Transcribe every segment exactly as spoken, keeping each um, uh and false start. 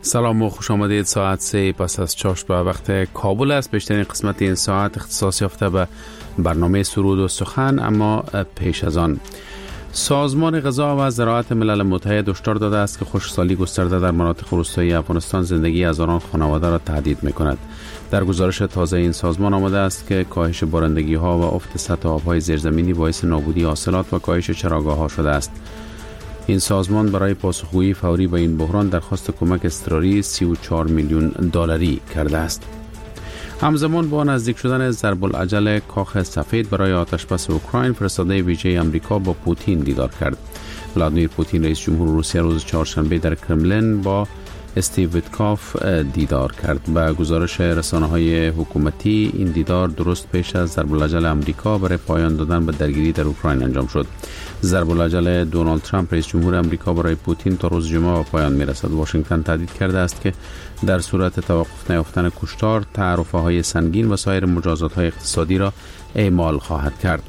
سلام و خوش آمدید. ساعت سه پس از چاشت به وقت کابل است. بیشترین قسمت این ساعت اختصاص یافته به برنامه سرود و سخن، اما پیش از آن سازمان غذا و زراعت ملل متحد هشدار داده است که خشکسالی گسترده در مناطق روستایی افغانستان زندگی هزاران خانواده را تهدید می‌کند. در گزارش تازه این سازمان آمده است که کاهش بارندگی‌ها و افت سطح آب‌های زیرزمینی باعث نابودی حاصلات و کاهش چراگاه‌ها شده است. این سازمان برای پاسخگویی فوری به این بحران درخواست کمک اضطراری سی و چهار میلیون دلاری کرده است. همزمان با نزدیک شدن ضرب العجل کاخ سفید برای آتشبس اوکراین، فرستاده ویژه آمریکا با پوتین دیدار کرد. ولادیمیر پوتین رئیس جمهور روسیه روز چهارشنبه در کرملین با استیو ویتکاف دیدار کرد. به گزارش رسانه‌های حکومتی این دیدار درست پیش از ضرب العجل آمریکا برای پایان دادن به درگیری در اوکراین انجام شد. ضرب العجل دونالد ترامپ رئیس جمهور آمریکا برای پوتین تا روز جمعه به پایان میرسد. واشنگتن تهدید کرده است که در صورت توقف نیافتن کشتار، تعرفه‌های سنگین و سایر مجازات‌های اقتصادی را اعمال خواهد کرد.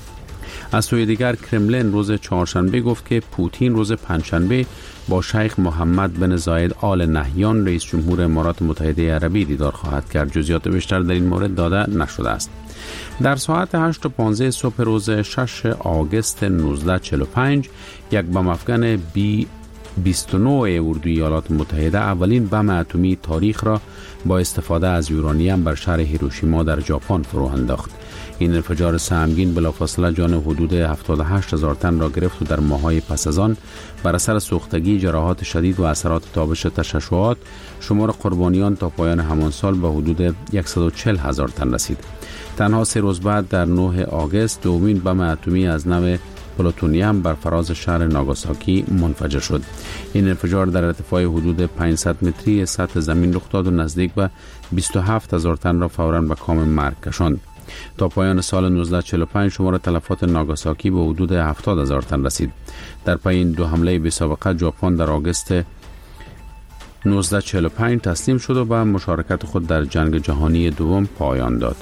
از سوی دیگر کرملین روز چهارشنبه گفت که پوتین روز پنجشنبه با شیخ محمد بن زاید آل نهیان رئیس جمهور امارات متحده عربی دیدار خواهد کرد. جزئیات بیشتر در این مورد داده نشده است. در ساعت هشت و پانزده صبح روز شش آگوست نوزده چهل و پنج یک بم افغان بی بیست و نه اردوی ایالات متحده اولین بم اتمی تاریخ را با استفاده از یورانیم بر شهر هیروشیما در ژاپن فرو انداخت. این انفجار سهمگین بلافاصله جان حدود هفتاد و هشت هزار تن را گرفت و در ماه‌های پس از آن بر اثر سوختگی، جراحات شدید و اثرات تابش تشعشعات شمار قربانیان تا پایان همان سال به حدود صد و چهل هزار تن رسید. تنها سه روز بعد در نه آگوست دومین بم اتمی از نوع پلوتونیم بر فراز شهر ناگاساکی منفجر شد. این انفجار در ارتفاع حدود پانصد متری سطح زمین رخ داد و نزدیک به بیست و هفت هزار تن را فوراً به کام مرگ کشاند. تا پایان سال نوزده چهل و پنج شمار تلفات ناگاساکی به حدود هفتاد هزار تن رسید. در پی این دو حمله بی‌سابقه ژاپن در آگوست نوزده چهل و پنج تسلیم شد و به مشارکت خود در جنگ جهانی دوم پایان داد.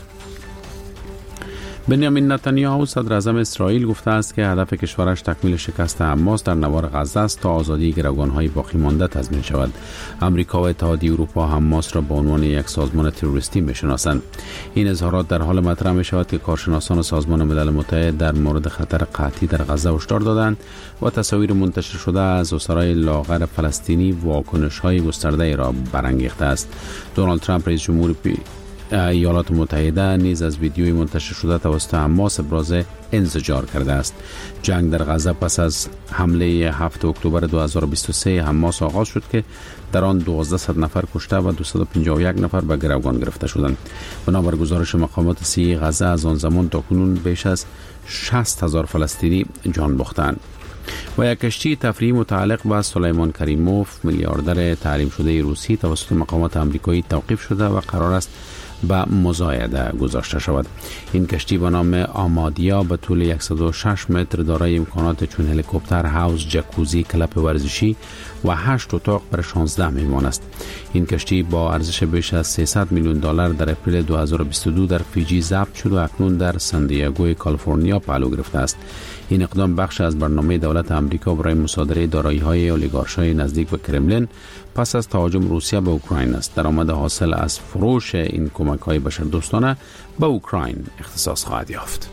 بنیامین نتانیاهو صدر اعظم اسرائیل گفته است که هدف کشورش تکمیل شکست حماس در نوار غزه است تا آزادی گروگان‌های باقی مانده تضمین شود. آمریکا و اتحادیه اروپا حماس را به عنوان یک سازمان تروریستی می‌شناسند. این اظهارات در حال مطرح می‌شود که کارشناسان سازمان ملل متحد در مورد خطر قحطی در غزه هشدار دادند و تصاویر منتشر شده از اسرای لاغر فلسطینی واکنش‌های گسترده را برانگیخته است. دونالد ترامپ رئیس جمهور ایالات متحده نیز از ویدیوی منتشر شده توسط حماس ابراز انزجار کرده است. جنگ در غزه پس از حمله هفتم اکتبر دو هزار و بیست و سه حماس آغاز شد که در آن دوازده نفر کشته و دویست و پنجاه و یک نفر به گروگان گرفته شدند. بنابر گزارش مقامات صحی غزه از آن زمان تا کنون بیش از شصت هزار فلسطینی جان باختند. و یک کشتی تفریحی متعلق به سلیمان کریموف میلیاردر تعلیم شده روسی توسط مقامات آمریکایی توقیف شده و قرار است به مزایده گذاشته شود. این کشتی به نام آمادیا به طول صد و شش متر دارای امکانات چون هلیکوپتر، حوض، جکوزی، کلپ ورزشی و هشت اتاق برای شانزده مهمان است. این کشتی با ارزش بیش از سیصد میلیون دلار در اپریل دو هزار و بیست و دو در فیجی ضبط شد و اکنون در ساندیاگوی کالیفرنیا پهلو گرفته است. این اقدام بخش از برنامه دولت آمریکا برای مصادره دارایی‌های اولیگارش‌های نزدیک به کرملین پس از تهاجم روسیه به اوکراین است. درآمد حاصل از فروش این کمک‌های بشردوستانه به اوکراین اختصاص خواهد یافت.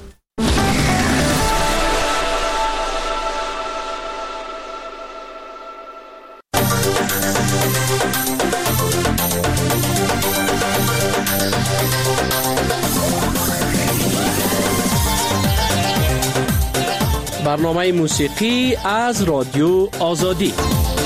برنامه موسیقی از رادیو آزادی.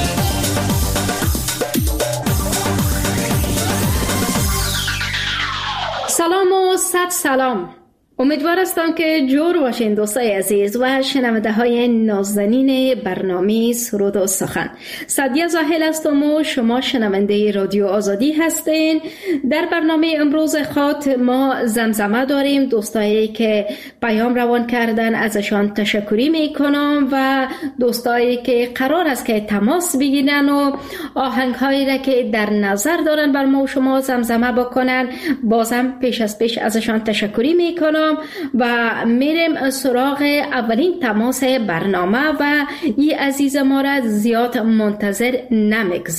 سلام و صد سلام. امیدوار هستم که جور باشین دوستای عزیز و شنونده های نازنین برنامه سرود و سخن. سعدیه زاهل هستم و شما شنونده رادیو آزادی هستین. در برنامه امروز خاط ما زمزمه داریم. دوستایی که پیام روان کردن ازشان تشکری میکنم و دوستایی که قرار است که تماس بگیرن و آهنگ هایی را که در نظر دارن بر ما و شما زمزمه بکنن، بازم پیش از پیش ازشان تشکری میکنم و میریم سراغ اولین تماس برنامه و این عزیز ما را زیاد منتظر نمیگذاریم.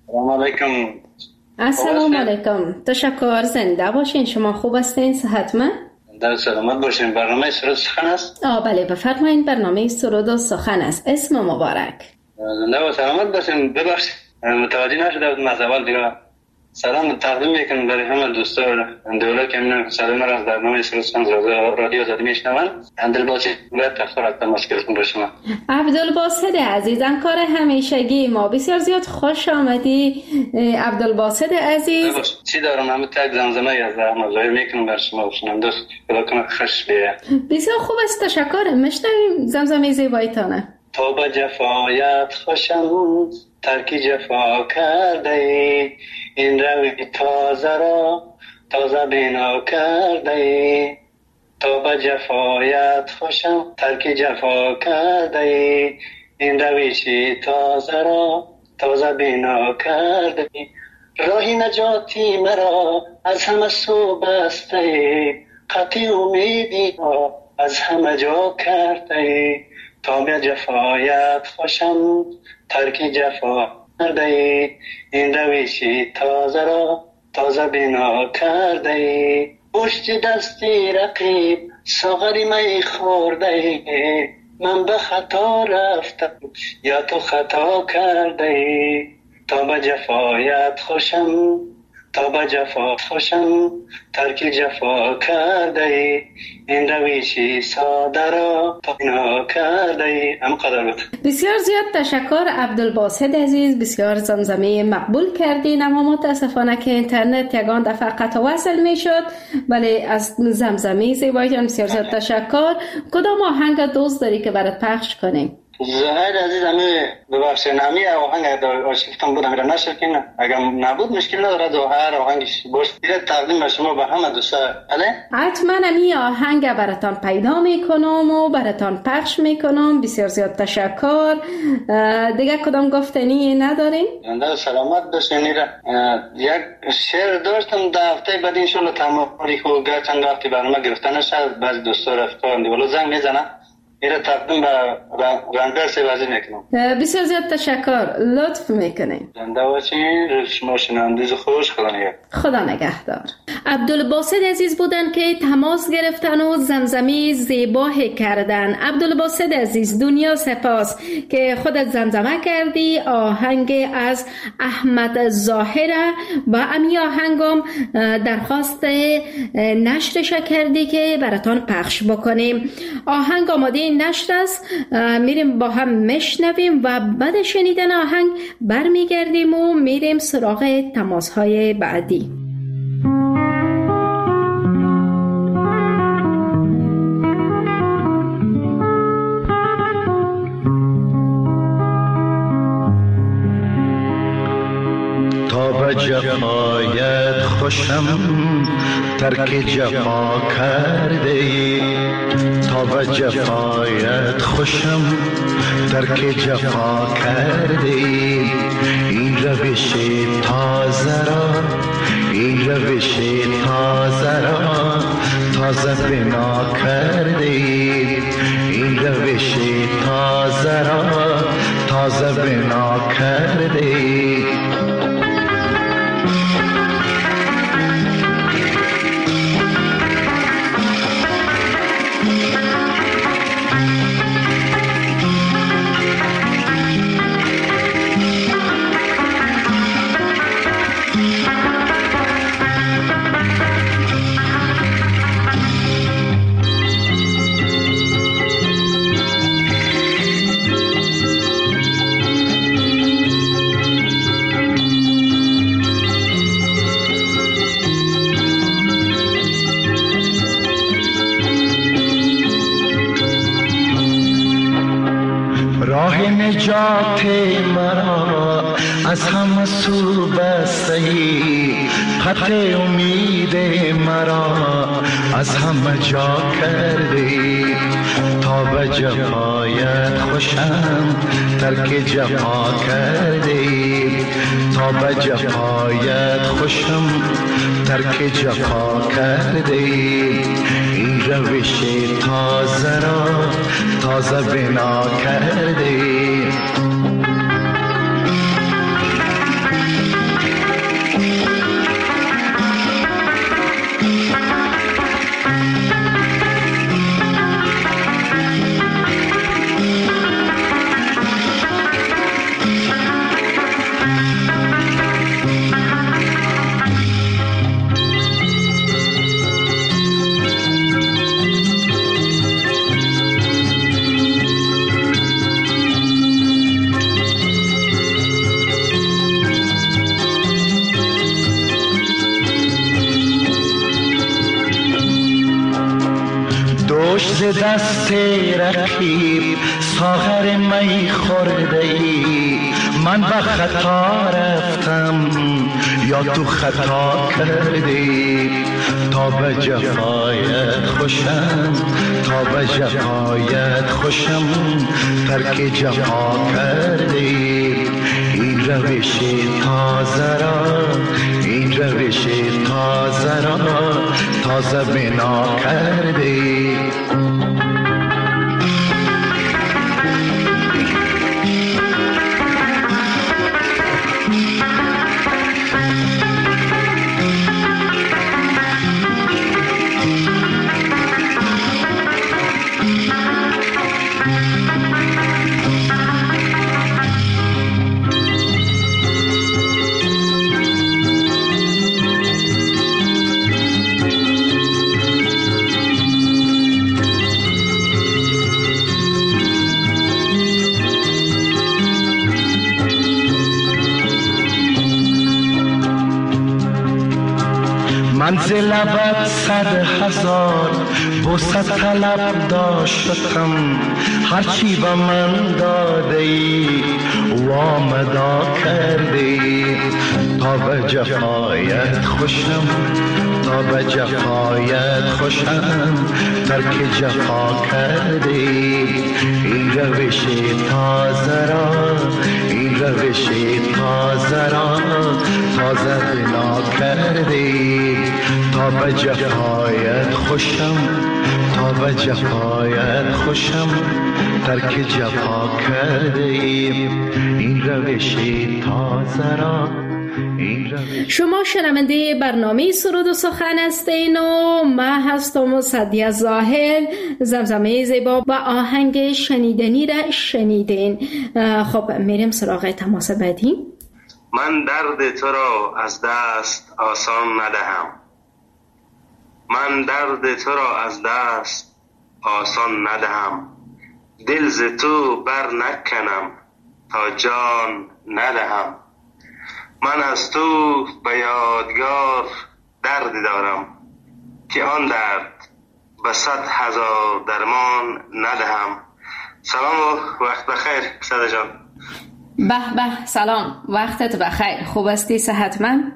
سلام علیکم. السلام علیکم. تشکر. زنده باشین. شما خوب هستین؟ صحتمند؟ در سلامت باشین. برنامه سرود سخن است؟ آه بله بفرمایید. برنامه سرود و سخن است. اسم مبارک. زنده و سلامت باشین. ببخشید متوجه نشده بودم از اول دیگه. سلام تقدیم میکنم برای همه دوستان دوله که من سلام را از برنامه سرود سخن رادیو آزادی میشنوند. عبدالباسط باید تخفر تماس گرفتم با شما. عبدالباسط عزیز، همکار همیشگی ما، بسیار زیاد خوش آمدی عبدالباسط عزیز. چی دارم؟ همه تک زمزمه از احمد ظاهر میکنم بر شما و شنونده خدا کنه خوش بیه. بسیار خوب است، تشکر. میشنویم زمزمه زیبایتانه. تو با جفایت خوشم ترکی جفا کرده ای، این روی تازه را تازه بنا کرده ای. تو با جفایت خوشم ترکی جفا کرده ای، این رویشی تازه را تازه بنا کرده ای. راهی نجاتی مرا از همه سو بسته ای، قطعی امیدی را از همه جا کرده ای. تا به جفایت خوشم ترکی جفا کرده ای، این رویشی تازه را تازه بنا کرده ای. پشت دستی رقیب ساغری می خورده ای، من به خطا رفتم یا تو خطا کرده ای. تا به جفایت خوشم تا به جفا خوشم ترکی جفا کرده ای، این رویشی ساده را بنا کرده ای. هم قدر بود. بسیار زیاد تشکر عبدالباسط عزیز. بسیار زمزمه مقبول کردین، اما متاسفانه که اینترنت یگان دفعه قطع وصل می شد. ولی از زمزمه زیبایتان بسیار زیاد تشکر. کدام آهنگ دوست داری که برات پخش کنیم؟ زهر عزیز همه ببخشید همه آهنگ آشفتم بودم را نشد که اگر نبود مشکل نداره. زهر آهنگش باش دیگه تقدیم به شما به همه دوستا. بله حتما همین آهنگ براتان پیدا میکنم و براتان پخش میکنم. بسیار زیاد تشکر. دیگه کدام گفتنی ندارین؟ زنده سلامت باشین. یک شعر داشتم در هفته بعد ان شاء الله تمام کو گرچند وقتی برنامه گرفتن شد بعضی دوستا رفتن دیولو زنگ میزنن میره تقدیم به رنگر سوازی میکنم. بسیار زیاد تشکر. لطف میکنیم. زنده باشین. شما شنوندگی خوش. خدا نگهدار. خدا نگهدار. عبدالباسط عزیز بودن که تماس گرفتن و زمزمه زیبا کردن. عبدالباسط عزیز دنیا سپاس که خودت زمزمه کردی آهنگ از احمد ظاهر و امی آهنگم درخواست نشرش کردی که براتان پخش بکنیم. آهنگ آماده نشر است. میریم با هم میشنویم و بعد شنیدن آهنگ برمیگردیم و میریم سراغ تماس های بعدی. تا به جفایت خوشم ترک جفا کرده ای، تا به جفایت خوشم ترک جفا کرده ای. این روش تازه را این روش تازه را تازه بنا کرده ای، این روش تازه را تازه بنا کرده ای. نجات مرا از همه سو بستی، خط امید مرا از همه جا کردی. تا به جفایت خوشم ترک جفا کردی، تا به جفایت خوشم ترک جفا کردی. این روش تازه را تازه بنا کردی. دست رقیب ساغر می خورده ای، من به خطا رفتم یا تو خطا کردی، تا به جفایت خوشم تا به جفایت خوشم ترک جفا کردی، این روش تازه را این روش تازه را تازه بنا کردی. منزل لبت صد هزار بوسه طلب داشتم، هرچی به من داده ای وامدا کردی، تا به جفایت خوشم تا به جفایت خوشم ترک جفا کردی، این روش تازه را این روش تازه را تازه بنا کردی، تا به جفایت خوشم تا به جفایت خوشم ترک جفا کردی، این روش تازه را این روش. شما شنونده برنامه سرود و سخن هستین و من هستم و سعدیه زاهل. زمزمه زیبا و آهنگ شنیدنی را شنیدین. خب میریم سراغ تماس بعدی. من درد تو را از دست آسان ندهم، من درد تو را از دست آسان ندهم، دل ز تو بر نکنم تا جان ندهم، من از تو به یادگار درد دارم که آن درد به صد هزار درمان ندهم. سلام و وقت بخیر صدا جان. به به سلام، وقتت بخیر. خوب هستی؟ صحتمند؟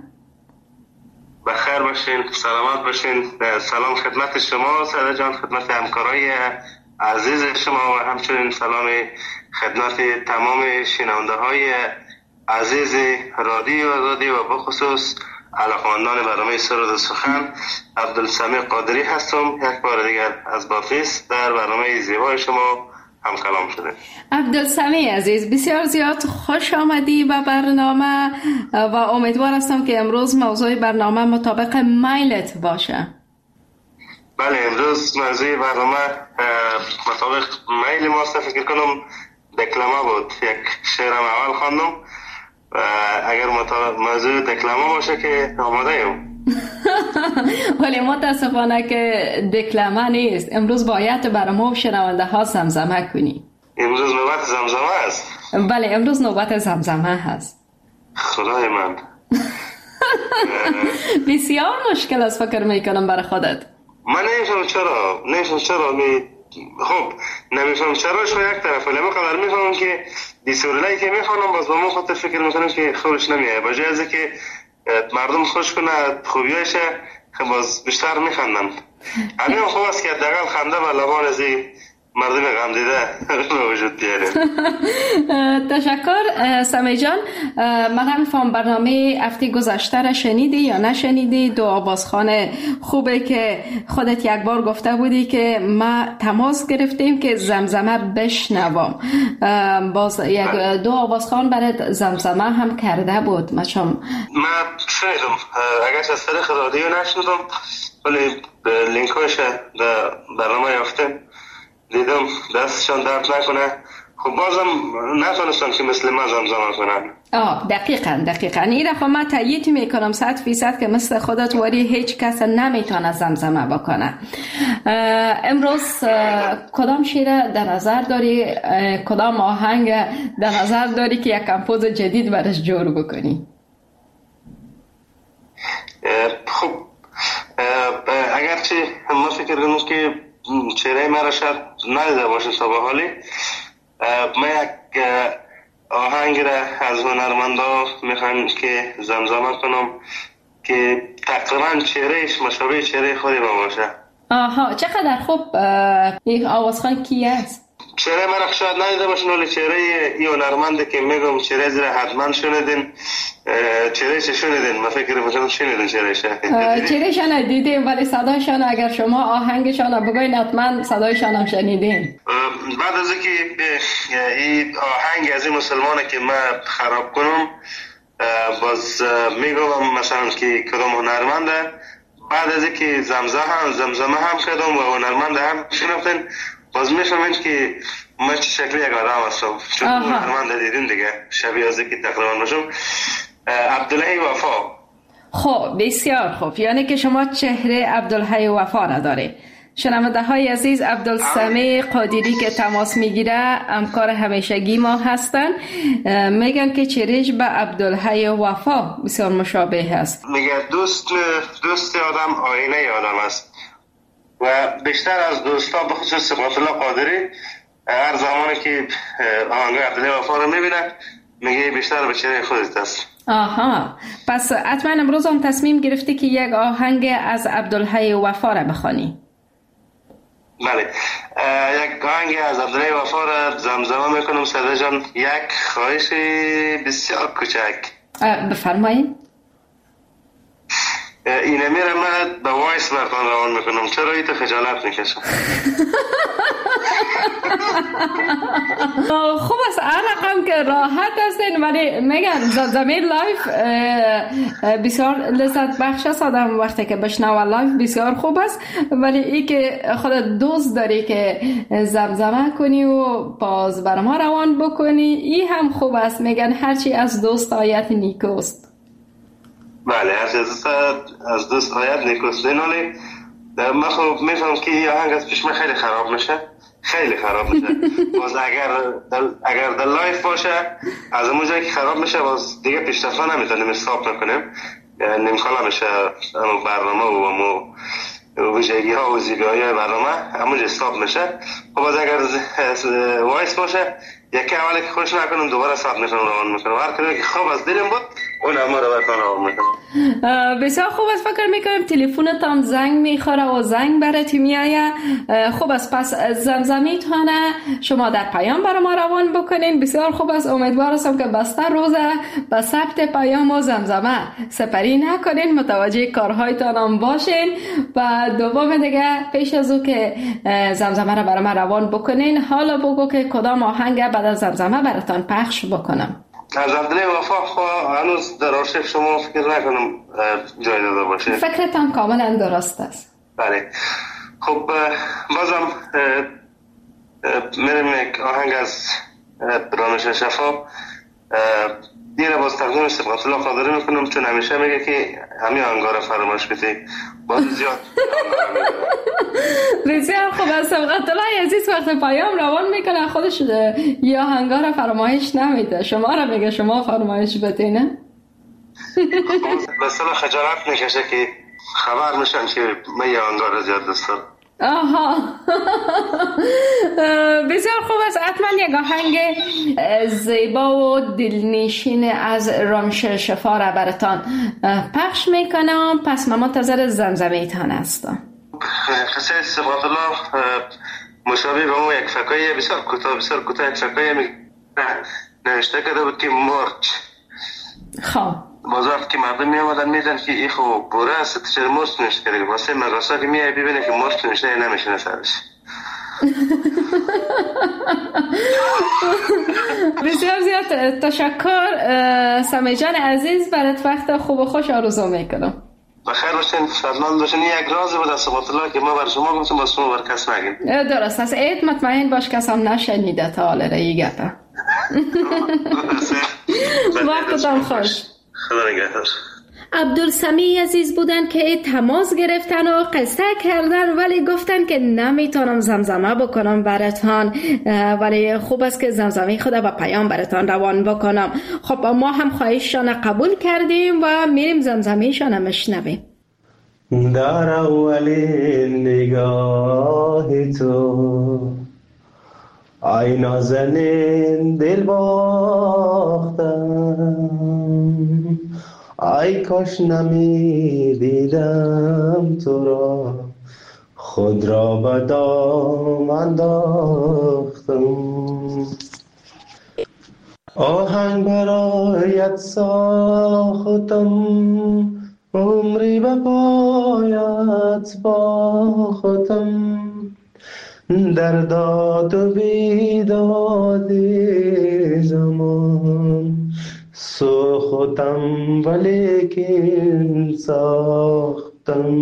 بخیر باشین، سلامت باشین. سلام خدمت شما صدا جان، خدمت همکارای عزیز شما و همچنین سلام خدمت تمام شنونده های عزیز رادیو آزادی و بخصوص علاقمندان برنامه سرود و سخن. عبدالسمیع قادری هستم، یک بار دیگر از باتیس در برنامه زیبای شما هم کلام شده. عبدالسمیع عزیز، بسیار زیاد خوش آمدی به برنامه و امیدوار هستم که امروز موضوع برنامه مطابق میلت باشه. بله، امروز موضوع برنامه مطابق میل ماست. فکر کنم دکلمه بود، یک شعرم اول خواندم و اگر موضوع دکلمه باشه که آماده ایم. ولی متاسفانه که دکلمه نیست. امروز باید برای ما شنونده ها زمزمه کنی. امروز نوبت زمزمه است؟ بله، امروز نوبت زمزمه هست. خدای من. بسیار مشکل است فکر میکنم برای خودت. من نمیفهم چرا نمیفهم چرا می خب نمیفهم چراش و یک طرف، ولی من قدر میفهمم که دیسورلایی که میخوانم باز با من خودت فکر میکنم که خودش نمیایه، بجای از که مردم خوش کنه خوبیایشه باز بیشتر میخندن. همین خوب است که دقیقا خنده و لبان ازی مردم غم دیده وجود بیاره. تشکر سمیع جان. من نمیفهم برنامه هفته گذشته را شنیدی یا نشنیدی؟ دو آوازخوان خوبه که خودت یک بار گفته بودی که ما تماس گرفتیم که زمزمه بشنوم. باز یک دو آوازخوان برای زمزمه هم کرده بود. من شم من شنیدم، اگرچه از طریق رادیو نشنیدم ولی لینک هایش در برنامه یافتم دیدم، دستشان درد نکنه. خب بازم نتونستم که مثل من زمزمه کنن. آه دقیقاً دقیقاً این رفت من تایید میکنم صد فیصد که مثل خودت ولی هیچ کس نمیتونه زمزمه بکنه. امروز کدام شعر در نظر داری، کدام آهنگ در نظر داری که یک کمپوز جدید برش جور بکنی؟ خب اگرچه ما فکر کنم که چهره مرا شاید ندیده باشین تا به حالی. من یک آهنگ را از هنرمندا میخوام که زمزمه کنم که تقریبا چهرهش مشابه چهره خودی ما باشه. آها، چقدر خوب. این آوازخوان کی است؟ چهره من شاید ندیده باشین ولی چهره این هنرمنده که میگم چهره زیرا حتما شنیدین. چهره چه شنیدین؟ من فکر میکنم شنیدین چهرهش. چهرهشان ندیدیم ولی صدایشان اگر شما آهنگشان بگوین حتما صدایشان هم شنیدین. بعد از اینکه این آهنگ از این مسلمانه که من خراب کنم باز میگم مثلا که کدام هنرمنده، بعد از اینکه زمزمه هم زمزمه هم کردم و هنرمنده هم شنفتن باز میفهمین که من چه شکلی یک آدم هستم، چون هنرمنده دیدیم دیگه شبیه از اینکه تقریبا باشم. عبدالحی وفا. خب بسیار خوب، یعنی که شما چهره عبدالحی وفا را داری. شنونده های عزیز، عبدالسمیع قادری که تماس میگیره همکار همیشگی ما هستن، میگن که چهرهش به عبدالحی وفا بسیار مشابه است. میگه دوست دوست آدم آینه آدم است و بیشتر از دوستا به خصوص صفات الله قادری هر زمانی که آهنگ عبدالحی وفا رو میبینه میگه بیشتر به چهره خودت است. آها، پس حتما امروز هم تصمیم گرفتی که یک آهنگ از عبدالحی وفا را بخوانی. بله، یک آهنگ از عبدالحی وفا را زمزمه میکنم. ساده جان، یک خواهش بسیار کوچک. بفرمایید. اینه میره من به وایس برتان روان میکنم، چرا ایتو خجالت میکشم؟ خوب است، هر رقم که راحت هستین، ولی میگن زمین لایف بسیار لذت بخش است. آدم وقتی که بشنوه لایف بسیار خوب است، ولی ای که خودت دوست داری که زمزمه کنی و باز بر ما روان بکنی، ای هم خوب است. میگن هرچی از دوست آیت نیکوست. بله، هرچی از دوست از دوست آیت نیکوست. ولی من خب میفهم که این آهنگ از پیش من خیلی خراب میشه، خیلی خراب میشه. باز اگر دل اگر در لایف باشه از اون جایی که خراب میشه باز دیگه پیشرفت نمیتونیم استاپ نکنیم، یعنی نمیخوام میشه اون برنامه و مو ویژگی ها و زیبایی های برنامه همونجا استاپ میشه. خب باز اگر وایس باشه یکی اولی که خوش نکنم دوباره استاپ میکنم روان میکنم، هر کدومی که خوب از دلم بود اون هم رو برتان روان میکنم. بسیار خوب است. فکر میکنم تلفنت هم زنگ میخوره و زنگ برات میآید. خوب است، پس زمزمیتانه شما در پیام برای ما روان بکنین. بسیار خوب است. امیدوار هستم که بسته روزه به ثبت پیام و زمزمه سپری نکنین، متوجه کارهایتان هم باشین. و دوم دیگه پیش از او که زمزمه رو برای ما روان بکنین، حالا بگو که کدام آهنگ بعد از زمزمه براتان پخش بکنم. از عبدالحی وفا هنوز در آرشیو شما فکر نکنم جای داده باشه. فکرتان کاملا درست است. بله، خب بازم میریم یک آهنگ از رامش شفا دیره باز تقدیم صفات الله قادری میکنم، چون همیشه میگه که همین آهنگا رو فراموش کنید. باز زیاد بسیار خوب است. صفات الله عزیز وقت پیام روان میکنه خودش یا آهنگا رو فراموش نمیده، شما رو میگه شما فراموش بدین. نه مثلا خجالت میکشه که خبر میشن که من یه آهنگا رو زیاد دوست دارم. آها بسیار خوب است. حتما یک آهنگ زیبا و دلنشین از رامش شفا را براتان پخش میکنم. پس من منتظر زمزمه‌تان هستم. قصه صفات الله مشابه به اون یک فکایه بسیار کوتاه بسیار کوتاه یک فکایه نوشته کرده بود که مرچ. خب باز وقت که مردم می آمدن میدن که ای خب بوره است چرا مرچ نوشته کرده، واسه مدرسه که میای ببینه که مرچ نوشته نمیشینه سرش. بسیار زیاد تشکر سمیع جان عزیز، برات وقت خوب و خوش آرزو میکنم. بخیر باشین، شادمان باشین. یک راز بود از صفات الله که ما بر شما گفتم با شما بر کس نگیم. درست است. عید مطمئن باش کس هم نشنیده تا حالا این گپه. وقتتان خوش. خدا نگهدار. عبدالسمیع عزیز بودن که تماس گرفتن و قصه کردن، ولی گفتن که نمیتونم زمزمه بکنم براتان، ولی خوب است که زمزمه خدا با پیام براتان روان بکنم. خب ما هم خواهششان قبول کردیم و میریم زمزمه شان مشنویم. در اولین نگاه تو ای نازنین دل باختم، ای کاش نمی دیدم تو را، خود را به دام انداختم. آهنگ برایت ساختم، عمری به پایت باختم، در داد و بیداد زمان سوختم ولیکن ساختم.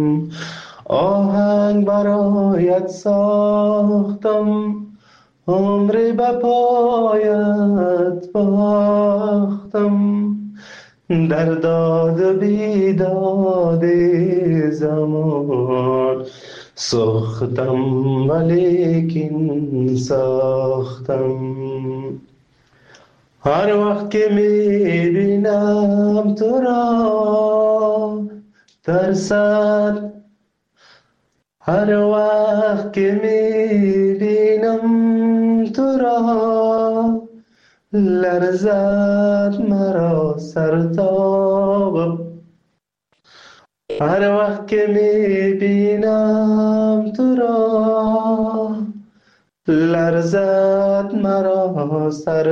آهنگ برایت ساختم، عمری به پایت باختم، در داد و بیداد زمان ساختم ولیکن ساختم. هر وقت که میبینم تو را ترسد، هر وقت که میبینم تو را لرزد مرا سرتاب، هر وقت که میبینم تو را لرزد مرا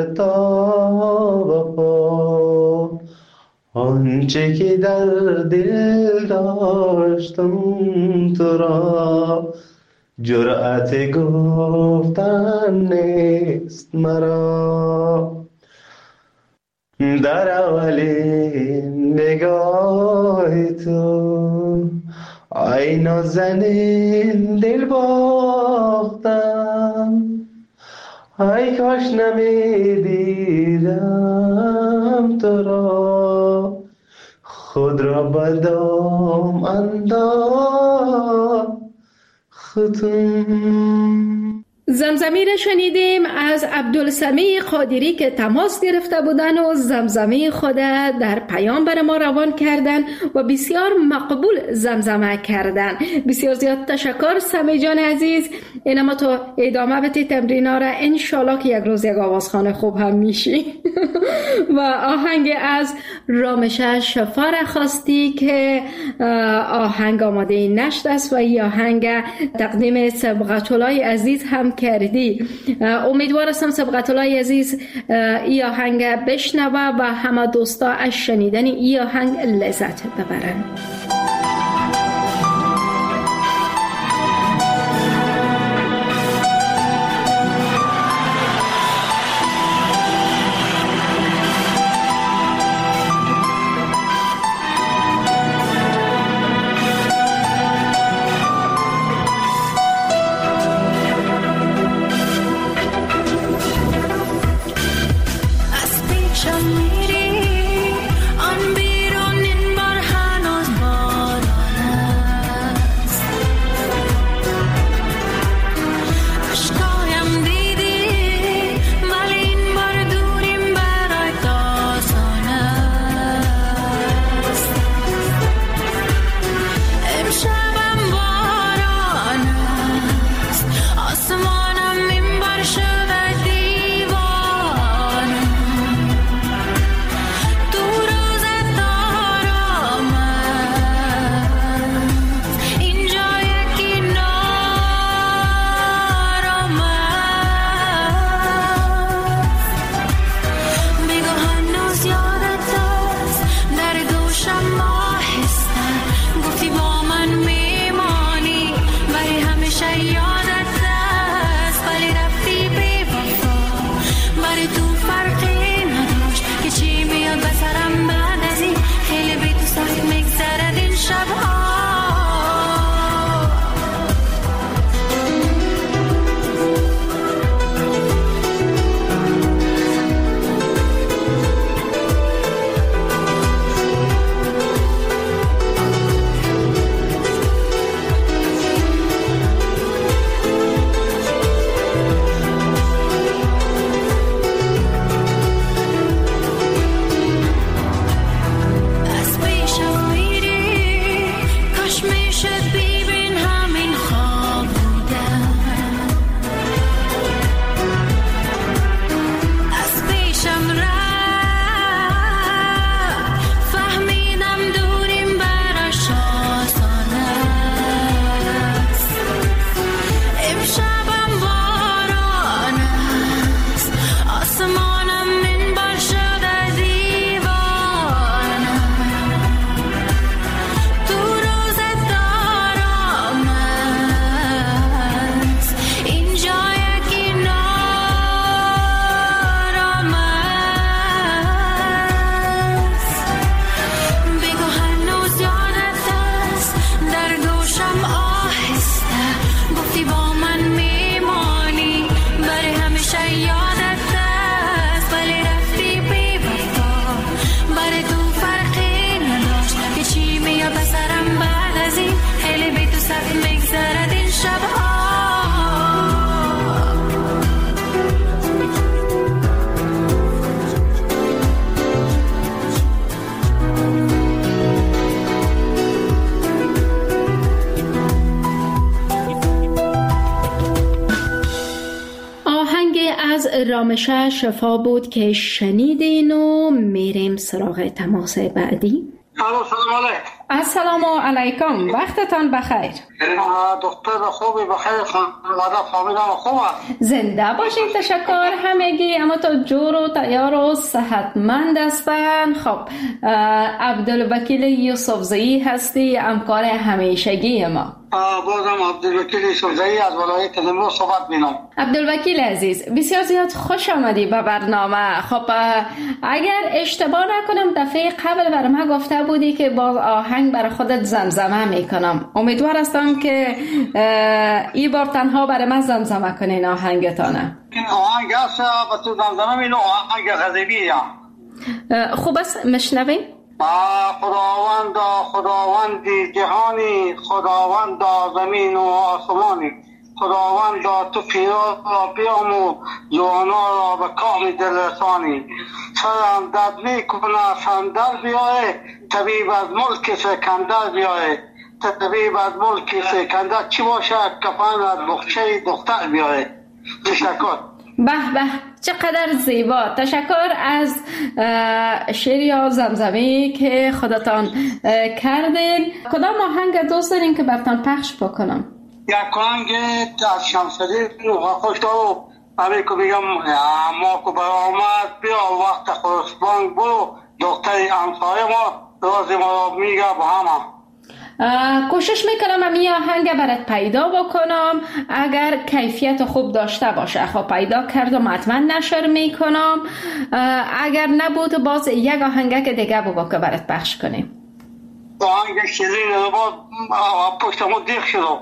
سرتاب. آنچه که در دل داشتم تو را جرأت گفتن نیست مرا. در اولین نگاه تو ای نازنین دل باختم، ای کاش نمی دیدم تو را، خود را به دام انداختم. زمزمه را شنیدیم از عبدالسمیع قادری که تماس گرفته بودن و زمزمه خود در پیام بر ما روان کردن و بسیار مقبول زمزمه کردن. بسیار زیاد تشکر سمیع جان عزیز. اینما تو ادامه بده تمرین‌ها را، انشالله که یک روز یک آوازخوان خوب هم میشی. و آهنگ از رامشه شفا را خواستی که آهنگ آماده نشد است و این آهنگ تقدیم سبقت‌الله عزیز هم کردی. امیدوار هستم سبقت‌الله عزیز این آهنگ بشنوه و همه دوستا از شنیدن این آهنگ لذت ببرن. میری آن بیرون این بار هنوز با فرصت میگذرد این شبها. از رامشه شفا بود که شنیدین و میریم سراغ تماس بعدی. سلام علیکم. السلام علیکم، وقتتان بخیر. دکتر خوبی بخیر، خانواده فامیل خوبه؟ زنده باشین، تشکر همگی. اما تو جور و تیار و صحتمند هستن. خب عبدالوکیل یوسفزئی هستی، همکار همیشگی ما. بازم عبدالوکیل یوسفزئی از ولایت نیمروز صحبت می‌کنم. عبدالوکیل عزیز، بسیار زیاد خوش آمدی به برنامه. خب اگر اشتباه نکنم دفعه قبل برای من گفته بودی که با آهنگ برای خودت زمزمه میکنم. امیدوار هستم که این بار تنها برای من زمزمه کنین آهنگتانه. آهنگ هست با تو زمزمه مینو، آهنگ غزبیه. خوب است مشنویم؟ خداوند خداوندی جهانی، خداوند زمین و آسمانی، خداوند تو پیرا را بیام و جوانا را به کام دلرسانی. سرم درد می کنه سندر بیایه، طبیب از ملک سکندر بیایه. طبیب از ملک سکندر چی باشه؟ کفن از بخچه دختر بیایه. تشکر. به به، چقدر زیبا. تشکر از شعر یا زمزمه‌ای که خودتان کردین. کدام آهنگ دوست دارین که براتون پخش بکنم؟ یک آهنگ از شمس‌الدین خوشدار برای که بگم ما که برآمد بیا وقت خرسبانگ برو، دختر همسایه ما راز ما را میگه با همه. کوشش میکنم امی آهنگ برات پیدا بکنم، اگر کیفیت خوب داشته باشه خب پیدا کردم حتما نشر میکنم، اگر نبود باز یک آهنگ که دیگه بگو که برات پخش کنیم. آهنگ شیرین رو باز پشتمو دیخ شدم.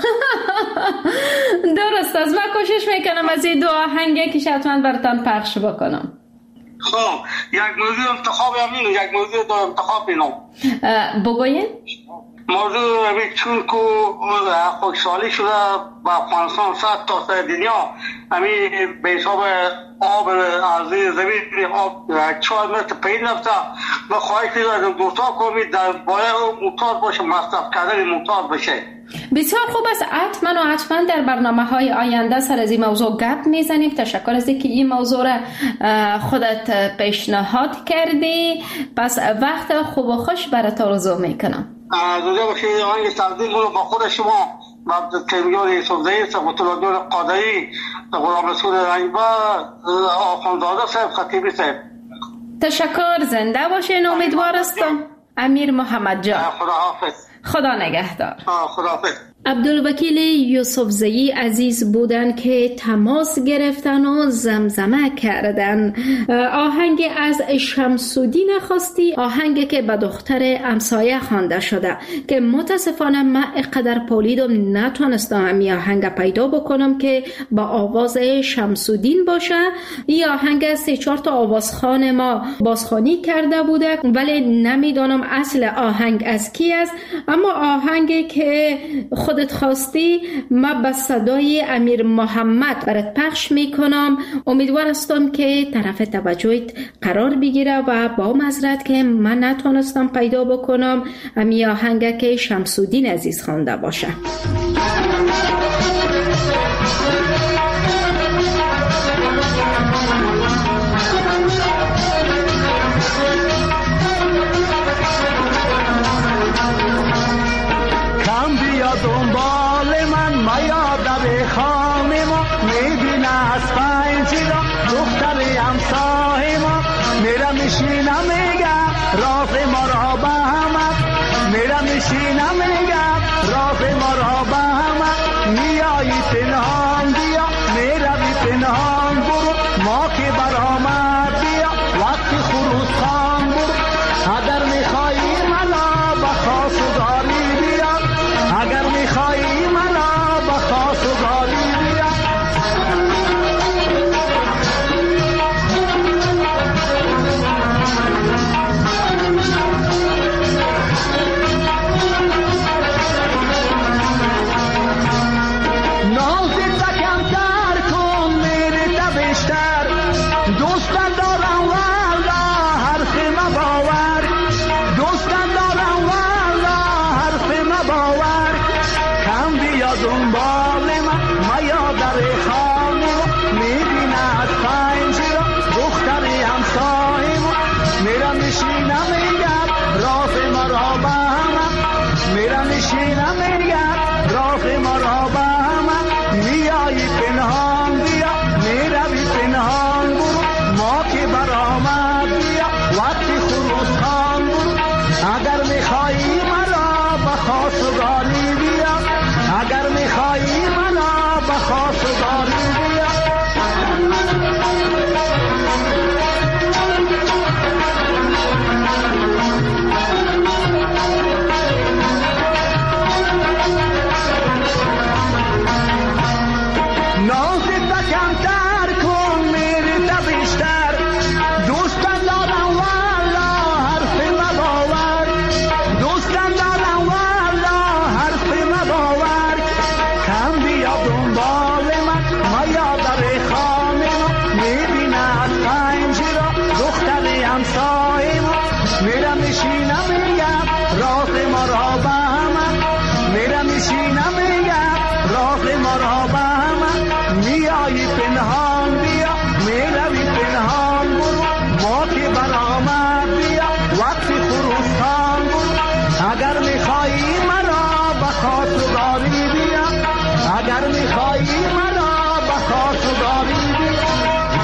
درست است، من کوشش میکنم از این دو آهنگ که حتما براتون پخش بکنم. خب یک موضوع انتخاب همین، یک موضوع دو انتخاب بینم. بگوین؟ موضوع همین چون که خوشحالی شده با افغانستان صد تا سر دنیا همین به حساب آب عرضی زمین آب چهار متر پایین رفته. به خواهش دارم دوستا کنید در باید موتور باشه، مصرف کردن موتور بشه. بسیار خوب است، حتما و حتما در برنامه های آینده سر از این موضوع گپ میزنیم. تشکر از اینکه این موضوع را خودت پیشنهاد کردی. پس وقت خوب و خوش برات آرزو میکنم. زنده باشید. آهنگ تقدیم رو با خود شما و عبدالکریم یوسفزئی، صفوت الله قادری، غلام رسول رنگبر، آخوندزاده صاحب، خطیبی صاحب. تشکر، زنده باشین. امیدوار هستم. امیر محمد جان، خدا حافظ. خدا نگهدار. خدا حافظ. عبدالوکیل یوسفزئی عزیز بودن که تماس گرفتن و زمزمه کردن. آهنگ از شمس‌الدین خواستی، آهنگ که به دختر همسایه خوانده شده که متاسفانه من اقدر پولیدم نتونستم این آهنگ پیدا بکنم که با آواز شمس‌الدین باشه. این آهنگ سه چهار تا آوازخوان ما بازخوانی کرده بوده ولی نمیدونم اصل آهنگ از کی است، اما آهنگی که خودت خواستی ما به صدای امیر محمد برات پخش میکنم. امیدوار هستم که طرف توجهت قرار بگیره و با معذرت که من نتونستم پیدا بکنم امی آهنگ که شمس‌الدین عزیز خوانده باشه. دنبال من میاد به خام ما، میبینه از پنجی را دختر همسایه ما، میرم میشینم میگم راز ما را به همه، میرم میشینم میگم راز ما را به همه، میایی پنهان بیا میروی پنهان برو، ما که برآمد بیا وقتی خروس خان برو، اگر میخوایی منو به خواستگاری بیا، اگر میخوایی منو به خواستگاری بیا. کمتر کن میری تا بیشتر دوستم دارم والا حرف مباور دوستم دارم والا حرف مباور کم بیا دنبال من ما یادر خانه ما میبینه از پنجره دختر همسایه ما میرم میشینم میگم راه ما را به همه میرم میشینم میگم راه ما را به همه میایی پنهان بیا میروی پنهان برو ما که برآمد بیا وقتی خروستان برو اگر میخوایی مرا به خواستگاری بیا اگر میخوایی مرا به خواستگاری بیا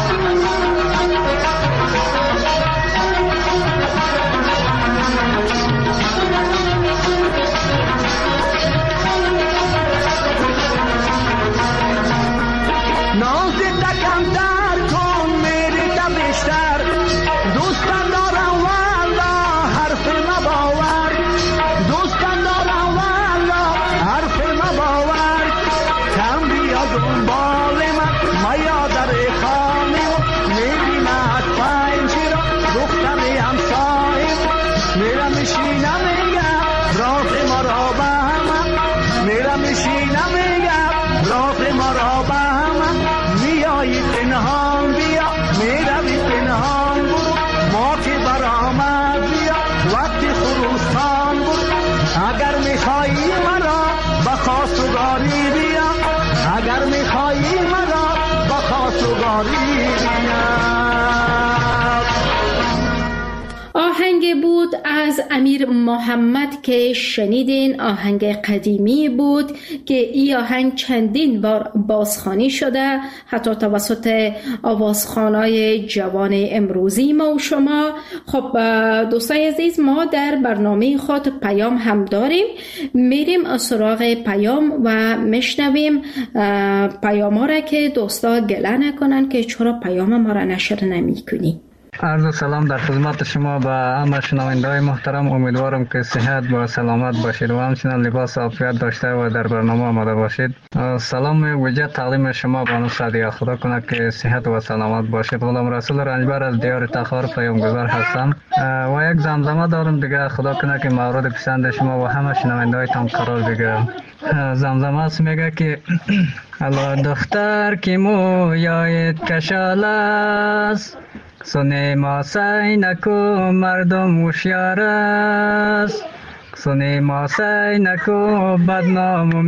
آهنگ بود از امیر محمد که شنیدین. آهنگ قدیمی بود که این آهنگ چندین بار بازخوانی شده حتی توسط آوازخوانای جوان امروزی ما و شما. خب دوستای عزیز ما در برنامه خود پیام هم داریم، میریم سراغ پیام و میشنویم پیام ها را که دوستا گله نکنن که چرا پیام ما را نشر نمی کنی. عرض سلام در خدمت شما و همه شنونده‌های محترم. امیدوارم که صحت و سلامت باشید و همچنین لباس عافیت داشته و در برنامه آماده باشید. سلام ویژه تقدیم شما بانو سعدیه، خدا کنه که صحت و سلامت باشید. غلام رسول رنجبر از دیار تخار پیامگذار هستم و یک زمزمه دارم دیگه، خدا کنه که مورد پسند شما و همه شنونده‌هایتان قرار بگیره. زمزمه است، میگه که الله دختر که مویایت کشال است سونه ما سعی نکو مردم هوشیار است سونه ما سعی نکو بدنام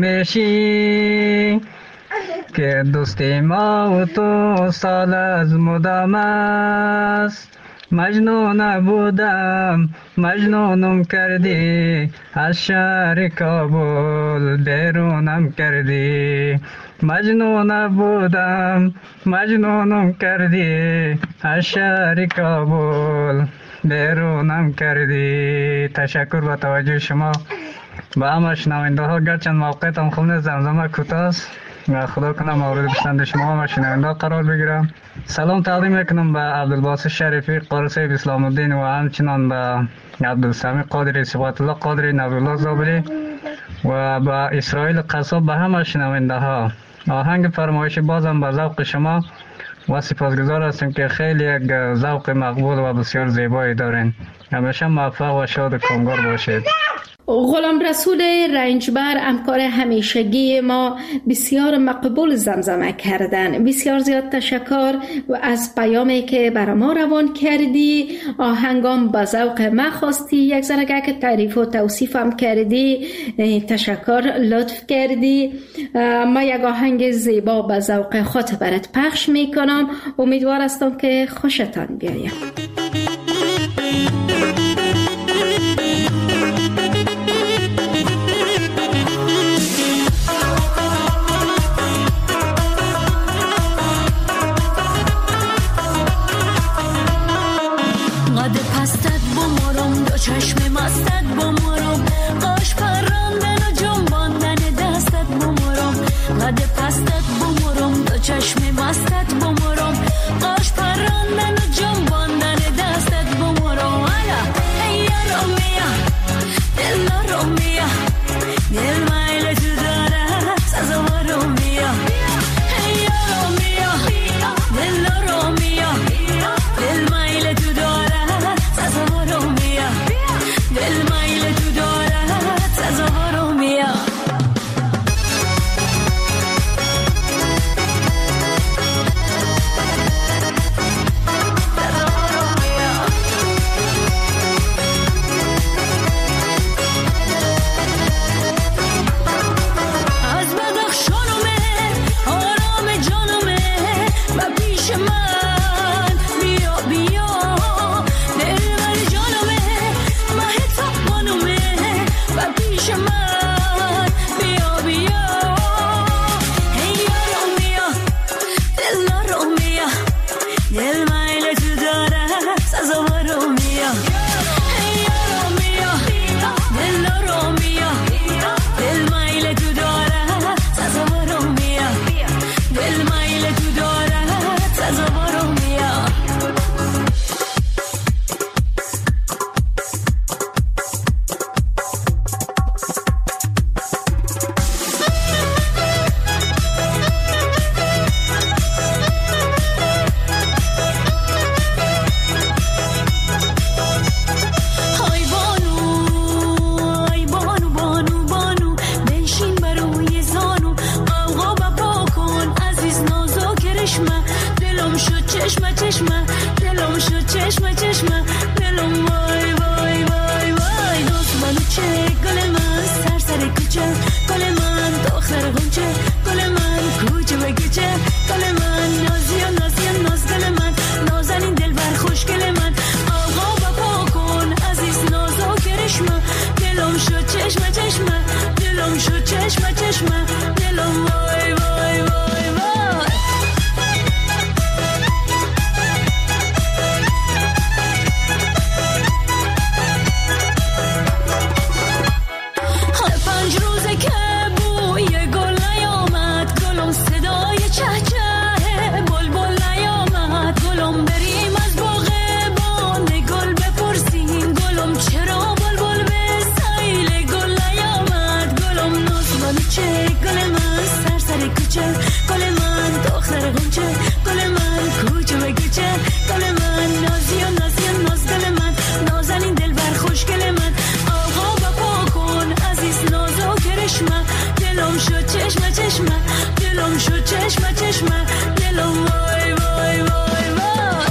میشی که دوستی ما و تو سال از مدام است مجنون بودم مجنونم کردی از شهر کابل بیرونم کردی مجنون بودم مجنونم کردی از شهر کابل بیرونم کردی. تشکر با توجه شما با همه شنونده ها. گرچند موقعیتم خوب نیست، زمزمه کوتاه است و خدا کنه مورد پسند شما و شنونده قرار بگیرم. سلام تقدیم میکنم به عبدالباسط شریفی قارسه اسلام الدین و همچنان به عبدالسمی قادری، صفات الله قادری، نبی‌الله زابلی و با اسرائیل قصاب، به همه شنونده ها. آهنگ فرمایشی بازم به ذوق شما و سپاسگزار هستیم که خیلی یک ذوق مقبول و بسیار زیبایی دارین. همیشه موفق و شاد و کامگار باشید. غلام رسول رنجبر همکار همیشگی ما بسیار مقبول زمزمه کردن. بسیار زیاد تشکر و از پیامی که برای ما روان کردی. آهنگام با ذوق ما خواستی، یک ذره که تعریف و توصیف هم کردی. تشکر، لطف کردی. ما یک آهنگ زیبا با ذوق خود برات پخش میکنم. امیدوار هستم که خوشتان بیاید. چشم مستت بمارم قاش پراندن و جنباندن دستت بمارم قد پستت بمارم دو چشم مستت بمارم قاش پراندن و جنباندن چشمه دلم شد چشمه چشمه دلم شد چشمه چشمه دلم وای وای وای وای دوست منو چه گل من سر سر کوچه گل من دختر غنچه گل من کوچه و گچه گل من نازی و نازی و ناز گل من نازنین دل بر خوش گل من آقا بپا کن عزیز نازو کرشمه دلم شد چشمه چشمه دلم شد چشمه چشمه دلم وای وای وای وای پنج روزه که بوی گل نیامد گلم صدای چه چه بلبل نیامد گلم بریم از باغ بان گل بپرسیم گلم چرا بلبل به سیل گل نیامد گلم نازمانو چه گل من سر سر کوچه گل من دختر غنچه گل من کوچه و گچه گل من نازی و نازی و ناز گل من نازنین دل بر خوش گل من آقا بپا کن عزیز نازو کرشمه دلم شد چشمه چشمه دلم شد چشمه چشمه دلم وای وای وای وای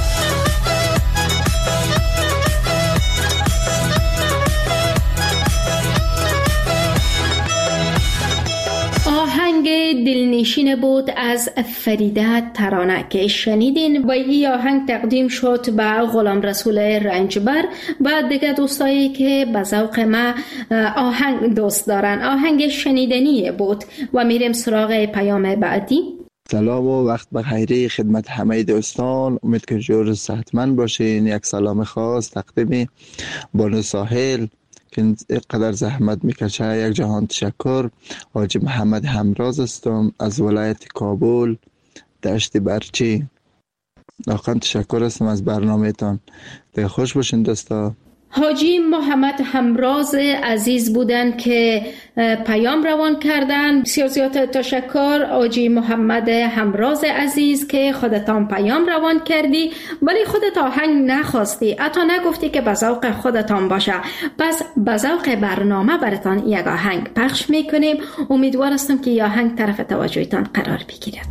آهنگ دلنشین بود از فریده ترانه که شنیدین و این آهنگ تقدیم شد به غلام رسول رنجبر و دیگه دوستایی که به ذوق ما آهنگ دوست دارن. آهنگ شنیدنی بود و میریم سراغ پیام بعدی. سلام و وقت بخیر خدمت همه دوستان، امید که جور صحتمند باشین. یک سلام خاص تقدیم بانو ساحل که اینقدر زحمت میکشه، یک جهان تشکر. حاجی محمد همراز هستم از ولایت کابل دشت برچی. واقعا تشکر هستم از برنامه‌تان. دیگه خوش باشین دوستا. حاجی محمد همراز عزیز بودن که پیام روان کردن. بسیار زیاد تشکر حاجی محمد همراز عزیز که خودتان پیام روان کردی ولی خودت آهنگ نخواستی، حتی نگفتی که به ذوق خودتان باشه. پس به ذوق برنامه براتان یک آهنگ پخش میکنیم. امیدوار هستم که این آهنگ طرف توجهتان قرار بگیرد.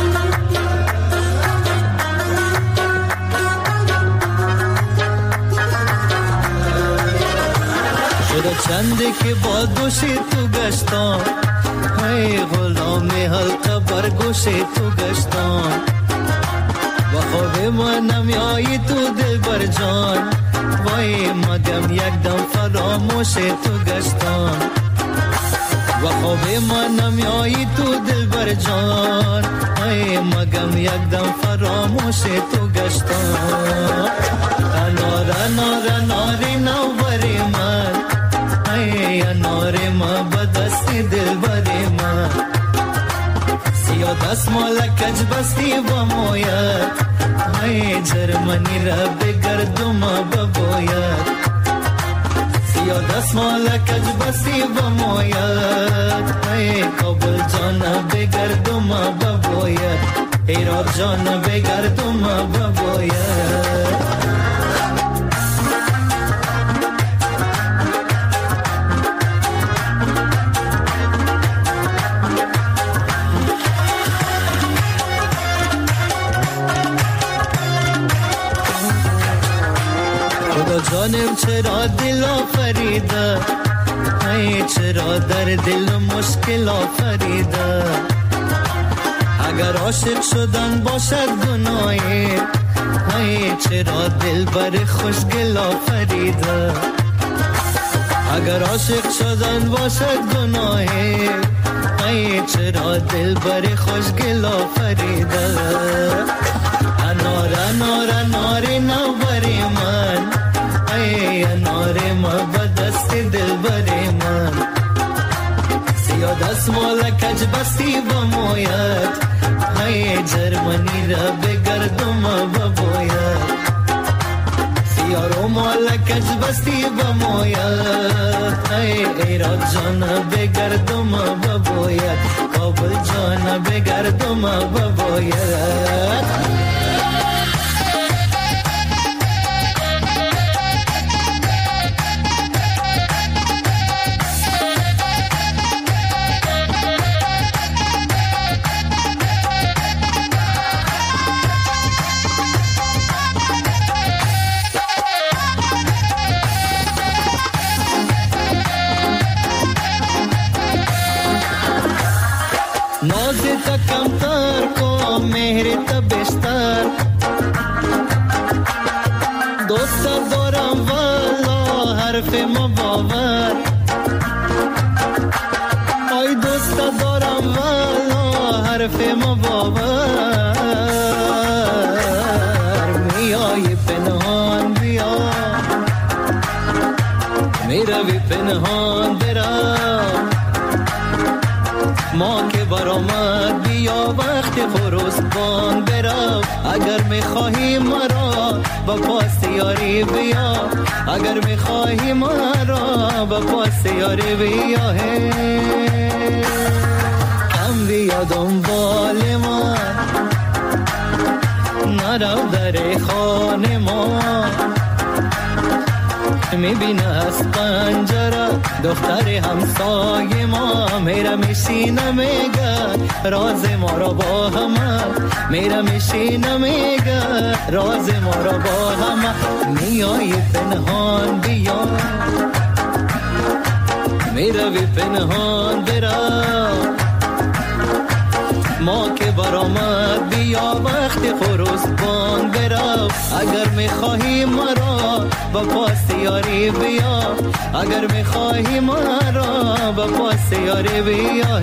شده چنده که با گوش تو گشتم، ای غلام حلقه بر گوش تو گشتم، با خواب ما نمیایی تو دل بر جان، وای مگم یک دم فراموش تو گشتم، با خواب ما نمیایی تو دل بر جان، ای مگم یک دم فراموش تو گشتم. انار انار اناری نو بری من، ای انار ما بدستی دل بری من، سیا دست مالا کج بستی با موید، ای جرمنی را بگردم ببوید، سیا دست مالا کج بستی با موید، ای کابل جانا بگردم ببوید، ایراد جانا بگردم ببوید. جانم چرا دل آفریده، ای چرا در دل مشکل آفریده، اگر عاشق شدن باشد گناهی، ای چرا دل بر خوشگل آفریده، اگر عاشق شدن باشد گناهی، ای چرا دل بر خوشگل آفریده. انار انار انار نو بری من، ای انار ما بدست دل بری من، سیا دست مالا کج بستی با موید، ای جرمنی را بگردم ببوید، سیا رو مالا کج بستی با موید، ای ایراد جانا بگردم ببوید، کابل جانا بگردم ببوید. تا بیشتر دوست دارم والا حرف ما باور آی دوست دارم والا حرف ما باور میای پنهان بیا میروی پنهان برا ما که برآمد بیا وقت خروسبان برا اگر میخواهی مرا با پاس یاری بیا اگر میخواهی مرا با پاس یاری بیا کم بیا دنبال ما نرو در خانه ما میبینه از پنجره دختر همسایه ما میره میشینه میگه راز ما را با همه میره میشینه میگه راز ما را با همه میای پنهان بیا میروی پنهان برا ما که برآمد بیا وقت خروسبان برا اگر میخواهی مرا با پاس یاری بیا اگر میخواهی مرا با پاس یاری بیا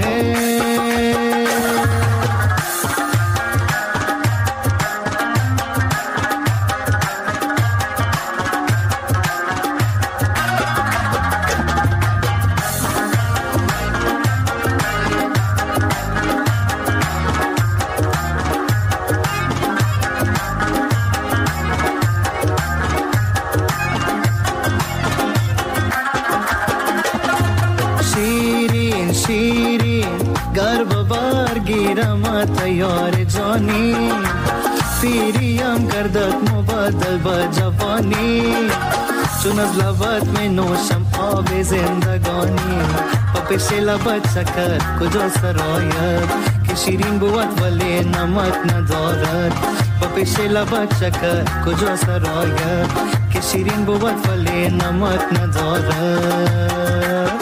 تیار جانی پیریم گردد مبادل با جوانی چون از لبت می نوشم آب زندگانی و پیش لبت شکر کجا سرایت که شیرین بود ولی نمک ندارد و پیش لبت شکر کجا سرایت که شیرین بود ولی نمک ندارد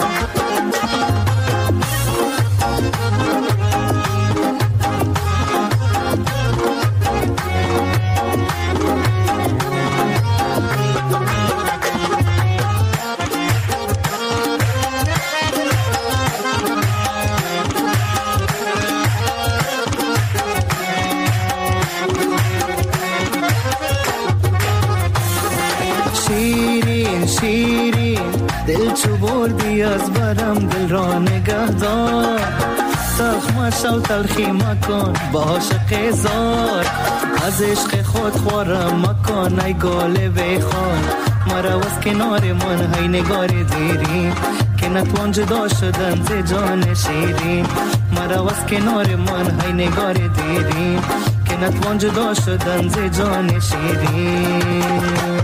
دل چو بردی از برم دل را نگه دار تخمش و تلخی مکن با عاشق زار از عشق خود خورم مکن ای گل بخوان مرا از کنار من های نگار دیری که نتوان جدا شدن ز جان شیرین مرا از کنار من های نگار دیری که نتوان جدا شدن ز جان شیرین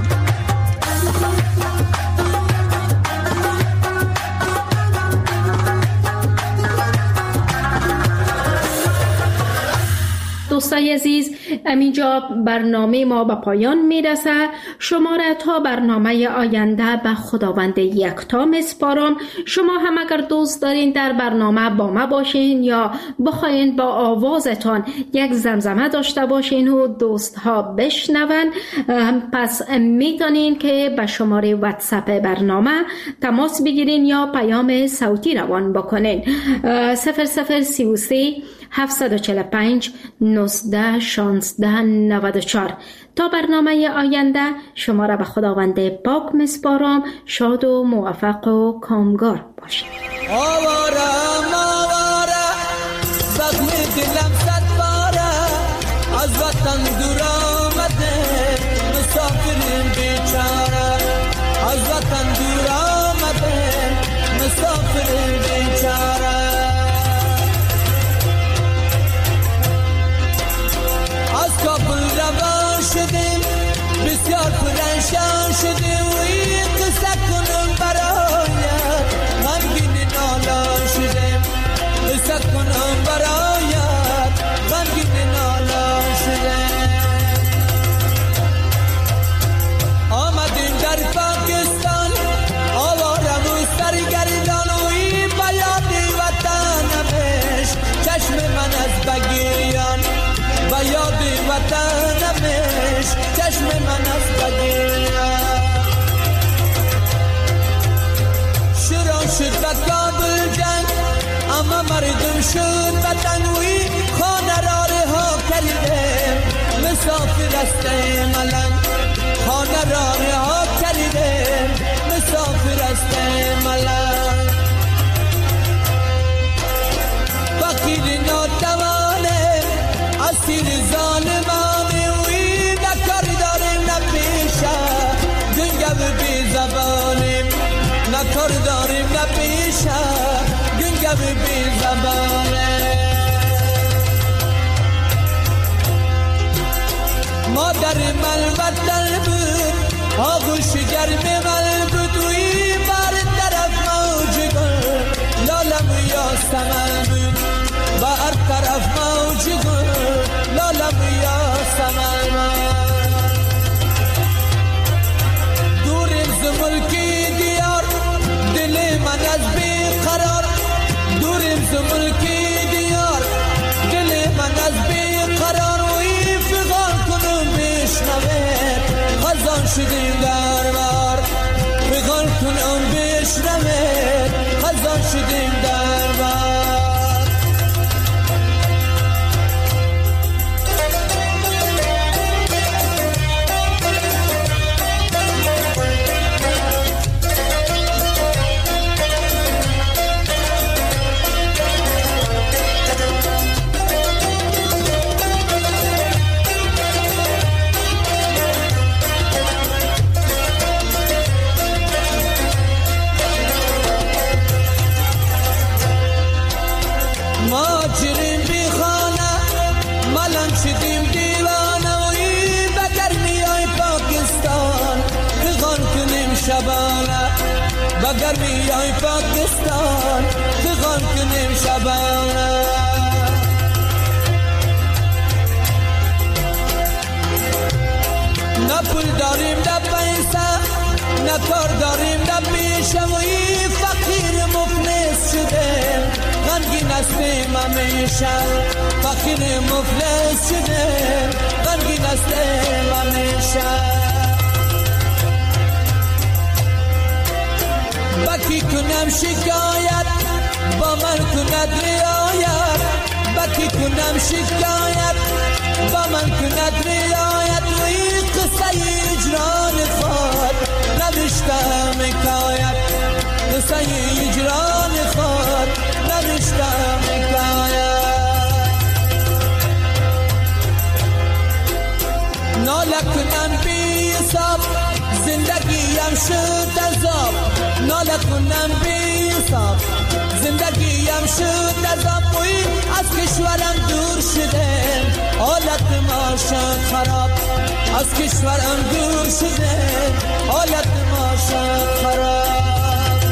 دوستای عزیز، همینجا برنامه ما به پایان میرسه. شما را تا برنامه آینده به خداوند یکتا میسپارم. شما هم اگر دوست دارین در برنامه با ما باشین یا بخواین با آوازتان یک زمزمه داشته باشین و دوست ها بشنون، پس میتونین که به شماره واتساپ برنامه تماس بگیرین یا پیام صوتی روان بکنین. صفر صفر سی و سه هفتصد و چهل و پنج نوزده شانزده نود و چهار. تا برنامه آینده شما را به خداوند پاک میسپارم. شاد و موفق و کامگار باشید. آوارم آواره زخم دلم صد باره از وطن دور آمده مسافر بیچاره از وطن دور آمده مسافر بیچاره از کابل روان شدیم بسیار پرنشان شدیم و این قصه کنم برایت غمگین نالان شدیم قصه کنم برایت غمگین نالان شدیم آمدیم در پاکستان آوارم و سرگردان و این بیاد وطنمش چشم من از بگیریان بیاد تمام شد وطنوی خانه را رها کردیم مسافر است ملنگ خانه را رها کردیم مسافر است ملنگ فقیر ناتوانه اسیر ظالمانه وی نکار داریم نپیشه گنگو بی زبانیم نکار داریم نپیشه گنگو بی زبانه مادر من وطن بود آغوش گرم من بود وی بر طرف موج گل لالم یاسمن بود بر طرف موج گل لالم یاسمن دوریم ز ملکی دیار دل من از بیقرار دوریم ز ملکی دیار دل من از بیقرار وی فغان کنم بشنوه خزان شدیم در بار فغان کنم بشنوه خزان شدیم در بار اگر میای پاکستان فغان کنیم شبانه نه پول داریم نه پیسه نه کار داریم نه پیشه وی فقیر مفلس شدیم غمگین هستیم همیشه فقیر مفلس شدیم غمگین هستیم همیشه بکی کنم شکایت با من کند رعایت بکی کنم شکایت با من کند رعایت وی قصه اجران خود نوشتم حکایت قصه اجران خود نوشتم حکایت ناله کنم بی حساب زندگیم شد عذاب ناله کنم بی حساب زندگیم شد عذاب وی از کشورم دور شدم حالت ما شد خراب از کشورم دور شدم حالت ما شد خراب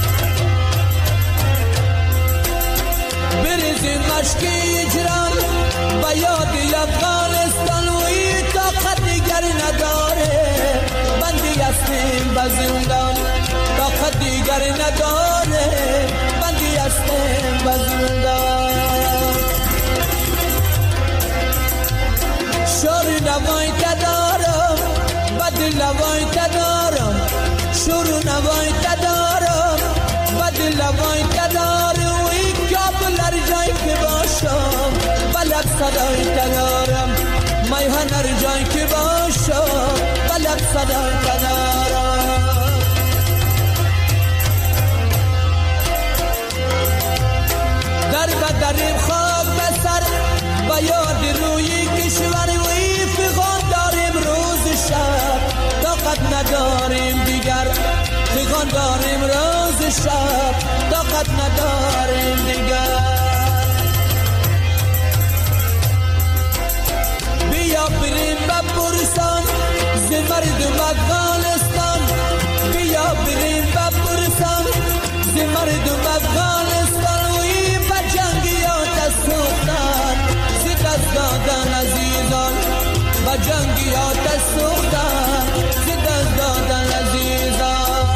بریزیم مشک اجران با یاد افغانستان وی طاقت دیگر نداره بندی هستیم به زندان طاقت دیگر نداره بندی هستیم به زندان شور نوای تدارم بد لوای تدارم شور نوای تدارم بد لوای تدارم وی کابل هر جای که باشم بلد صدای تدارم میهن هر جای که باشم بلد صدای تدارم در بدریم خاک بسر با یاد روی کشور وی فغان داریم روز شب طاقت نداریم دیگر فغان داریم روز شب طاقت نداریم دیگر بیا بریم بپرسان ز مردم افغانستان بیا بریم بپرسان ز مردم افغانستان وی با جنگیات سوختن ز دست دادن عزیزان با جنگیات سوختن ز دست دادن عزیزان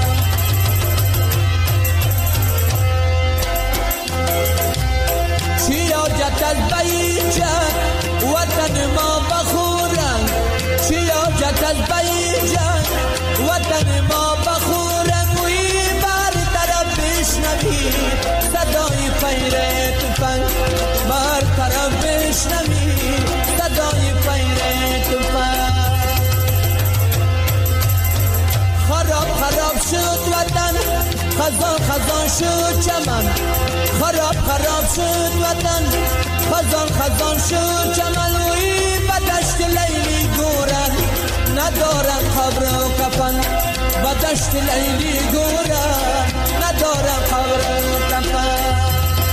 چی حاجت از بیجه وطن ما بخورن چی حاجت از بیجه وطن ما بخورن وی بر طرف بشنوی صدای فیر تفنگ خزان خزان شد چمن خراب خراب شد وطن خزان خزان شد چمن وی بدشت لیلی گورن ندارن قبر و کفن بدشت لیلی گورن ندارن قبر و کفن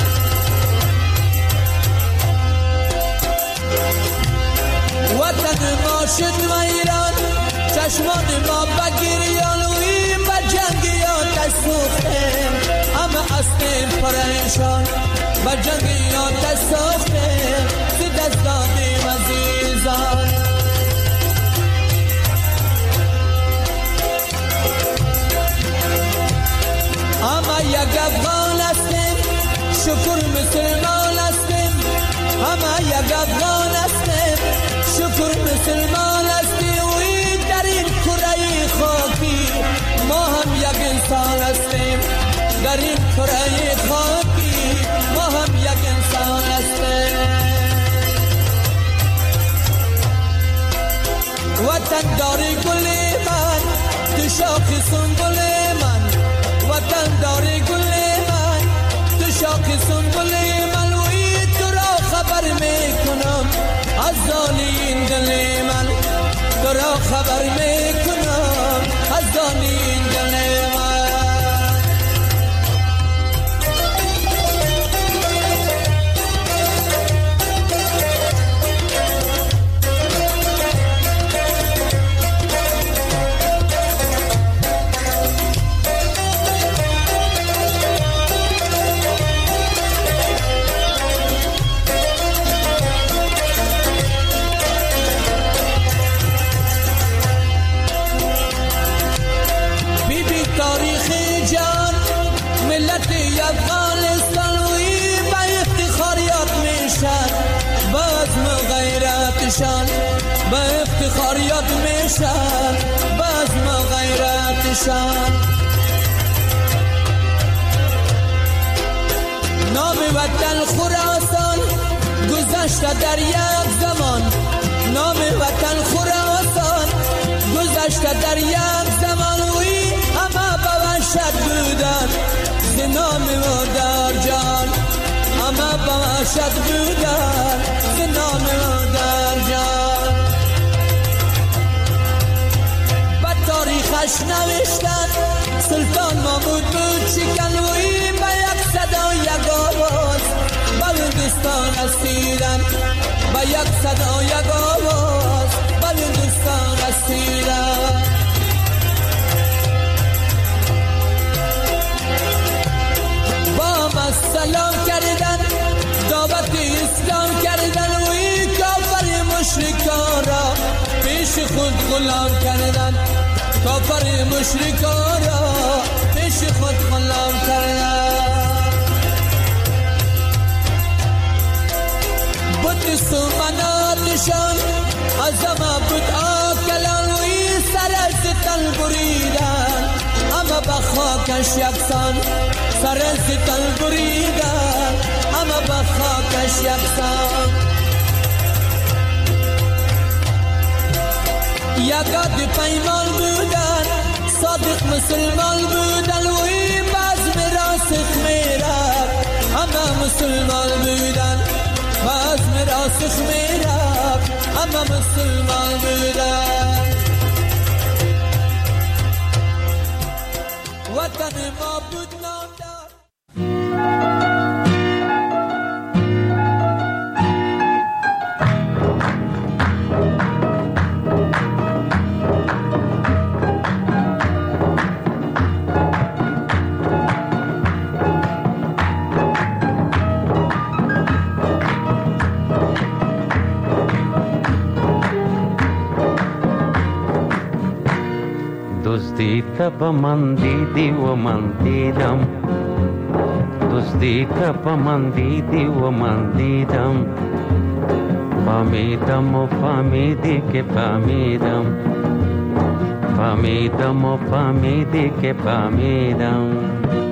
وطن ما شد ویران چشمان ما بگیریان وی بجنگیات سوختیم همه اصلیم پریشان بجنگیات سوختیم زی دست دادیم عزیزان همه یک افغان هستیم شکر مسلمان هستیم همه یک افغان هستیم شکر مسلمان هستیم وی در این کره خاکی ما هم یک انسان هستیم در این کره خاکی ما هم یک انسان هستیم وطن داری گل من تو شاخ سنبل من وطن داری گل من تو شاخ سنبل من وی تو را خبر میکنم از دانی دل من تو را خبر میکنم از دانی دل من با افتخاریات میشن باز ما غیرتشان نام وطن خراسان گذشته در یک زمان نام وطن خراسان گذشته در یک زمان وی همه بوشت بودن ز نام مادر جان همه بوشت بودن ز نام مادر جان تاریخش نوشتن سلطان محمود بود شکن وی با یک صدا یک آواز بلوچستان اسیرن با یک صدا یک آواز بلوچستان اسیرن با ما سلام کردن دعوت اسلام کردن وی کافر مشرکان را پیش خود غلام کردن کافر مشرکان را پیش خود غلام کردن بود سومناتشان از همه بود آکلان وی سر از تن بریدن همه به خاکش یکسان سر از تن بریدن همه به خاکش یکسان یکاد پیمان بودن صادق مسلمان بودن وی باز میراسخ میرد همه مسلمان بودن باز میراسخ میرد همه مسلمان بودن وطن ما بود نامدار تب من دیدی و من دیدم دوستی تب من دیدی و من دیدم فهمیدم و فهمیدی که فهمیدم فهمیدم و فهمیدی که فهمیدم